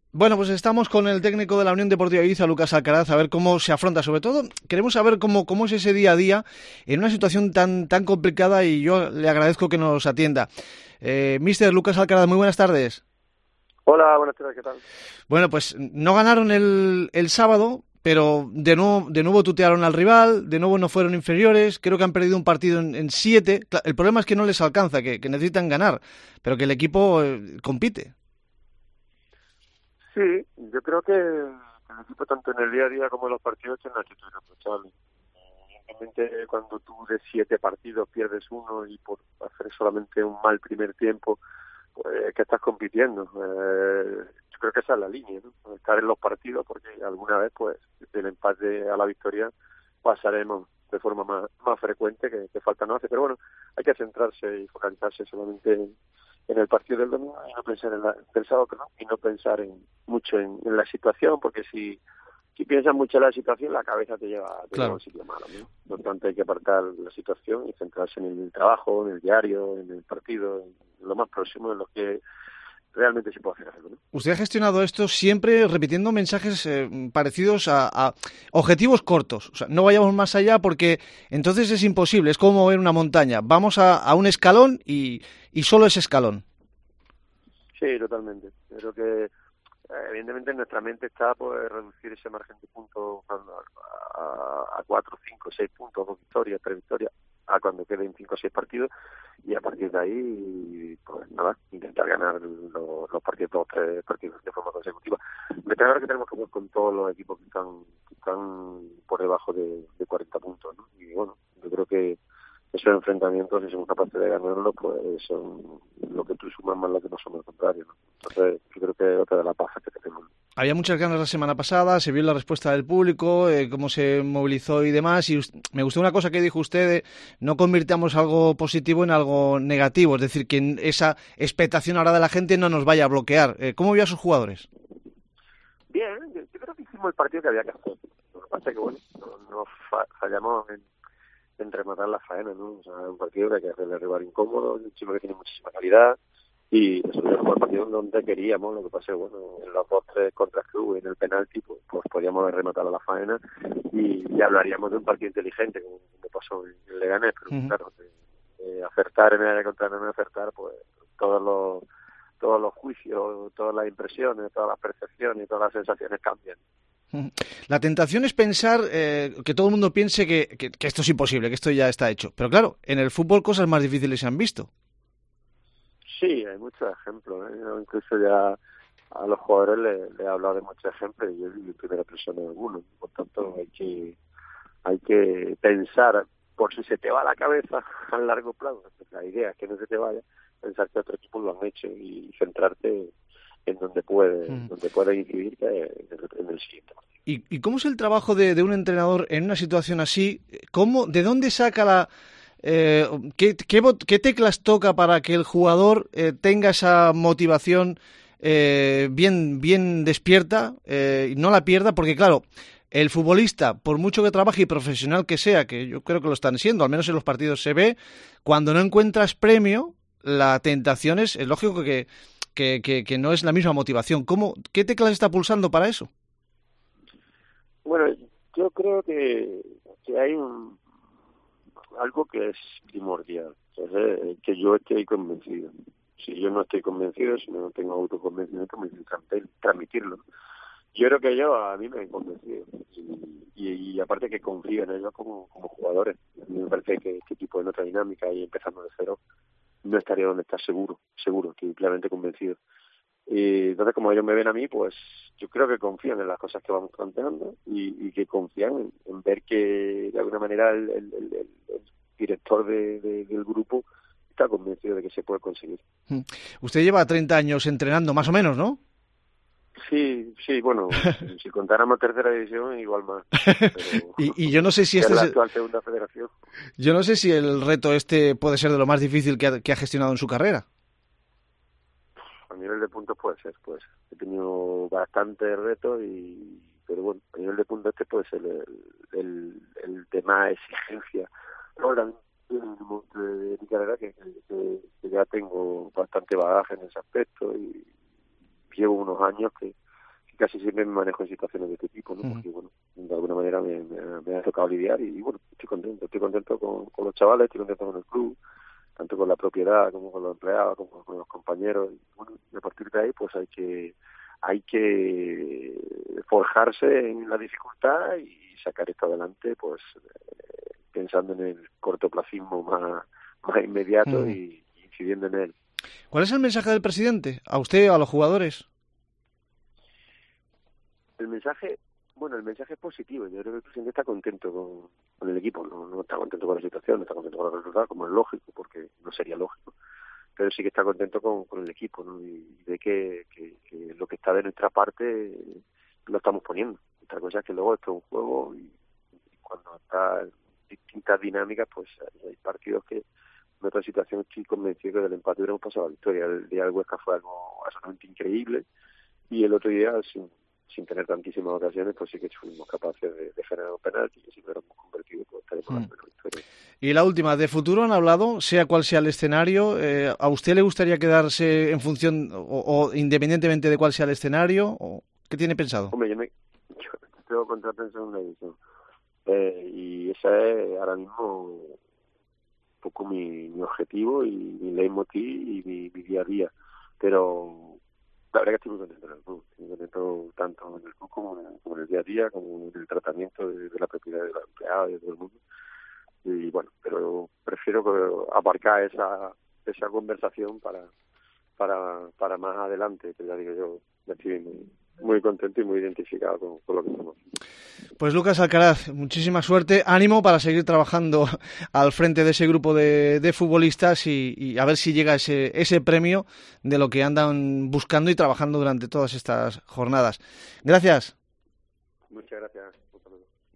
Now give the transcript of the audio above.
Bueno, pues estamos con el técnico de la Unión Deportiva Ibiza, Lucas Alcaraz, a ver cómo se afronta. Sobre todo, queremos saber cómo es ese día a día en una situación tan complicada y yo le agradezco que nos atienda. Mister Lucas Alcaraz, muy buenas tardes. Hola, buenas tardes, ¿qué tal? Bueno, pues no ganaron el sábado, pero de nuevo tutearon al rival, de nuevo no fueron inferiores, creo que han perdido un partido en 7. El problema es que no les alcanza, que necesitan ganar, pero que el equipo compite. Sí, yo creo que el equipo tanto en el día a día como en los partidos tiene una actitud irreprochable. Evidentemente, cuando tú de 7 partidos pierdes uno y por hacer solamente un mal primer tiempo, pues que estás compitiendo. Yo creo que esa es la línea, ¿no? Estar en los partidos, porque alguna vez, pues, del empate a la victoria pasaremos de forma más frecuente, que falta no hace. Pero bueno, hay que centrarse y focalizarse solamente en el partido del domingo y no pensar del sábado, perdón, y no pensar mucho en la situación, porque si piensas mucho en la situación, la cabeza te lleva a un Claro. sitio malo, ¿no? Por lo tanto, hay que apartar la situación y centrarse en el trabajo, en el diario, en el partido, en lo más próximo, en lo que realmente se puede hacer algo, ¿no? Usted ha gestionado esto siempre repitiendo mensajes parecidos a objetivos cortos. O sea, no vayamos más allá porque entonces es imposible. Es como mover una montaña. Vamos a un escalón y solo ese escalón. Sí, totalmente. Creo que evidentemente en nuestra mente está pues reducir ese margen de puntos a 4, 5, 6 puntos, 2 victorias, 3 victorias, a cuando queden 5 o 6 partidos, y a partir de ahí, pues nada, intentar ganar los partidos, 2 o 3 partidos de forma consecutiva. Me está claro que tenemos que jugar con todos los equipos que están por debajo de 40 puntos, ¿no? Y bueno, yo creo que esos enfrentamientos, si somos capaces de ganarlo, pues son lo que tú sumas más lo que no somos al contrario, ¿no? Entonces, yo creo que es otra de las bajas que tenemos. Había muchas ganas la semana pasada, se vio la respuesta del público, cómo se movilizó y demás. Y me gustó una cosa que dijo usted, de no convirtamos algo positivo en algo negativo. Es decir, que esa expectación ahora de la gente no nos vaya a bloquear. ¿Cómo vio a sus jugadores? Bien, yo creo que hicimos el partido que había que hacer. Lo que pasa es que, bueno, no fallamos en rematar la faena, ¿no? O sea, un partido que hay que hacerle rival incómodo, un chico que tiene muchísima calidad, y nosotros jugamos el partido donde queríamos. Lo que pasa es que, bueno, en los 2, 3 contras que hubo y en el penalti, pues podíamos haber rematado la faena y hablaríamos de un partido inteligente, como pasó en Leganés, pero Uh-huh. claro, de acertar en el área contraria, no acertar, pues todos los juicios, todas las impresiones, todas las percepciones y todas las sensaciones cambian. La tentación es pensar que todo el mundo piense que esto es imposible, que esto ya está hecho. Pero claro, en el fútbol cosas más difíciles se han visto. Sí, hay muchos ejemplos, ¿eh? Yo incluso ya a los jugadores les he hablado de muchos ejemplos y yo soy primera persona de alguno. Por tanto, hay que pensar, por si se te va la cabeza a largo plazo, la idea es que no se te vaya, pensar que otros equipos lo han hecho y centrarte en donde puede incidir, que es en el siguiente. ¿Y cómo es el trabajo de un entrenador en una situación así? ¿De dónde saca qué teclas toca para que el jugador tenga esa motivación bien despierta y no la pierda? Porque claro, el futbolista, por mucho que trabaje y profesional que sea, que yo creo que lo están siendo, al menos en los partidos se ve, cuando no encuentras premio, la tentación es lógico que no es la misma motivación. ¿Qué teclas está pulsando para eso? Bueno, yo creo que hay algo que es primordial, que yo esté convencido. Si yo no estoy convencido, si no tengo autoconvencimiento, me dicen transmitirlo. Yo creo que ellos a mí me han convencido y aparte que confío en ellos como jugadores. A mí me parece que este tipo de otra dinámica y empezando de cero no estaría donde está seguro, estoy plenamente convencido. Y entonces, como ellos me ven a mí, pues yo creo que confían en las cosas que vamos planteando y que confían en ver que de alguna manera el director del grupo está convencido de que se puede conseguir. Usted lleva 30 años entrenando, más o menos, ¿no? Sí, sí, bueno, si contáramos tercera división, igual más, pero y yo no sé si que es este la es, actual segunda federación. yo no sé si el reto este puede ser de lo más difícil que ha gestionado en su carrera. A nivel de puntos puede ser, pues. He tenido bastantes retos pero bueno, a nivel de puntos este puede ser el de más exigencia. Ahora, en el mundo de mi carrera que ya tengo bastante bagaje en ese aspecto y llevo unos años que casi siempre me manejo en situaciones de este tipo, ¿no? Porque, bueno, de alguna manera me ha tocado lidiar y, bueno, estoy contento con los chavales, estoy contento con el club, tanto con la propiedad como con los empleados, como con los compañeros. Y, bueno, a partir de ahí, pues hay que forjarse en la dificultad y sacar esto adelante, pues pensando en el cortoplacismo más inmediato y incidiendo en él. ¿Cuál es el mensaje del presidente? ¿A usted o a los jugadores? El mensaje es positivo. Yo creo que el presidente está contento con el equipo, no está contento con la situación, no está contento con los resultados, como es lógico, porque no sería lógico, pero sí que está contento con el equipo, ¿no? Y ve que lo que está de nuestra parte lo estamos poniendo. Otra cosa es que luego esto es un juego y cuando está en distintas dinámicas, pues hay partidos que en otra situación estoy convencido que del empate hubiéramos pasado a la victoria. El día del Huesca fue algo absolutamente increíble y el otro día, sin tener tantísimas ocasiones, pues sí que fuimos capaces de generar un penalti y si lo hubiéramos convertido, pues estaríamos en la victoria. Y la última, de futuro han hablado, sea cual sea el escenario, ¿a usted le gustaría quedarse en función o independientemente de cuál sea el escenario? ¿O qué tiene pensado? Hombre, yo tengo contrato en segunda división y ese es ahora mismo un poco mi objetivo y mi leitmotiv y mi día a día, pero la verdad que estoy muy contento en el club, estoy muy contento tanto en el club como en el día a día, como en el tratamiento de la propiedad de los empleados y de todo el mundo. Y bueno, pero prefiero aparcar esa conversación para más adelante, que ya digo yo, estoy muy contento y muy identificado con lo que somos. Pues Lucas Alcaraz, muchísima suerte, ánimo para seguir trabajando al frente de ese grupo de futbolistas y a ver si llega ese premio de lo que andan buscando y trabajando durante todas estas jornadas. Gracias. Muchas gracias. Un saludo.